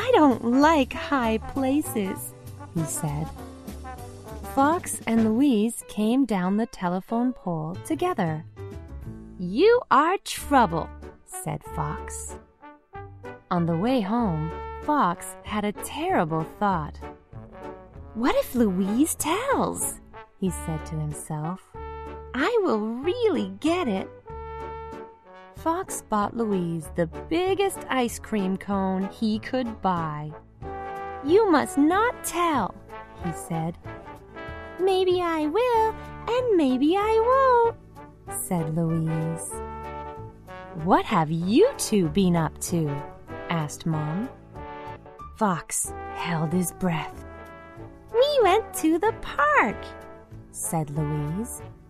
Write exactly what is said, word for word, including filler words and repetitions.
I don't like high places," he said. Fox and Louise came down the telephone pole together. "You are trouble," said Fox. On the way home, Fox had a terrible thought. "What if Louise tells?" he said to himself. "I will really get it." Fox bought Louise the biggest ice cream cone he could buy. "You must not tell," he said. "Maybe I will, and maybe I won't," said Louise. "What have you two been up to?" asked Mom. Fox held his breath. "We went to the park," said Louise.